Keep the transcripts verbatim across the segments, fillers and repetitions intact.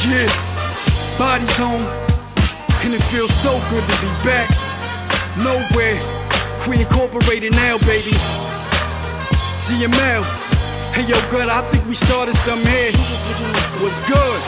Yeah, body's home, and it feels so good to be back. Nowhere, we incorporated now, baby. G M L, hey yo, good, I think we started something here. What's good?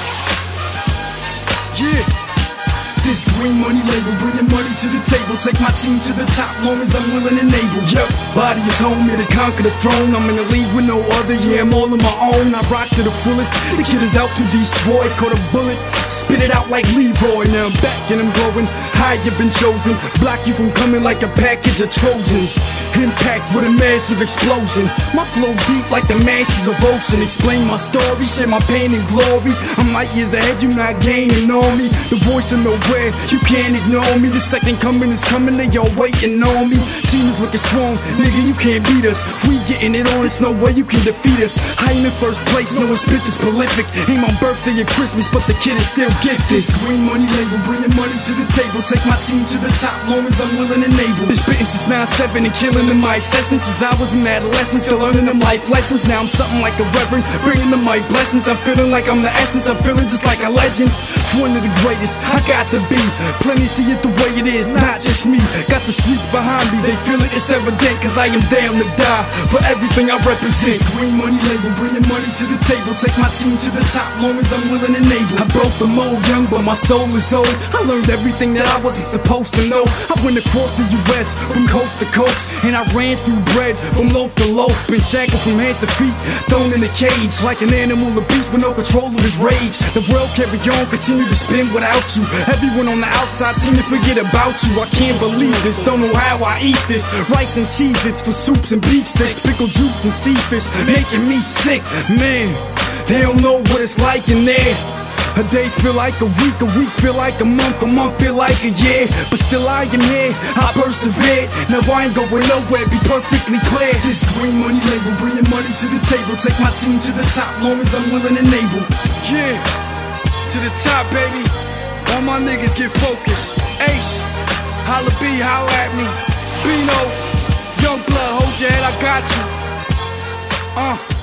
Yeah. This green money label, bringing money to the table. Take my team to the top, long as I'm willing and able. Yup, body is home, here to conquer the throne. I'm in the league with no other, yeah, I'm all on my own. I rock to the fullest, the kid is out to destroy. Caught a bullet, spit it out like Leroy. Now I'm back and I'm growing, high you've been chosen. Block you from coming like a package of Trojans. Impact with a massive explosion. My flow deep like the masses of ocean. Explain my story, share my pain and glory. I'm light years ahead, you not gaining on me. The voice of nowhere, you can't ignore me. The second coming is coming, they all waiting on me. Team is looking strong, nigga, you can't beat us. We getting it on, it's no way you can defeat us. I ain't in first place, no one spit this prolific. Ain't my birthday or Christmas, but the kid is still gifted. This green money label, bringing money to the table. Take my team to the top, long as I'm willing and able. Been spitting since nine seven and killing the mic sessions since I was an adolescent, still learning them life lessons. Now I'm something like a reverend, bringing the mic blessings. I'm feeling like I'm the essence, I'm feeling just like a legend. One of the greatest, I got to be. Plenty see it the way it is, not just me. Got the streets behind me, they feel it, it's evident. Cause I am down to die for everything I represent. This green money label, bringing money to the table. Take my team to the top, long as I'm willing and able. I broke the mold young, but my soul is old. I learned everything that I wasn't supposed to know. I went across the U S from coast to coast, and I ran through bread from loaf to loaf. Been shackled from hands to feet, thrown in a cage like an animal, a beast with no control of his rage. The world carry on, continue to spin without you. Everyone on the outside seem to forget about you. I can't believe this, don't know how I eat this. Rice and Cheez-Its for soups and beef sticks, pickle juice and sea fish, making me sick. Man, they don't know what it's like in there. A day feel like a week, a week feel like a month, a month feel like a year. But still I am here, I persevere. Now I ain't going nowhere, be perfectly clear. This green money label, bringing money to the table. Take my team to the top, long as I'm willing and able. Yeah, to the top, baby. All my niggas get focused. Ace, holla B, holla at me. Bino, young blood, hold your head, I got you. Uh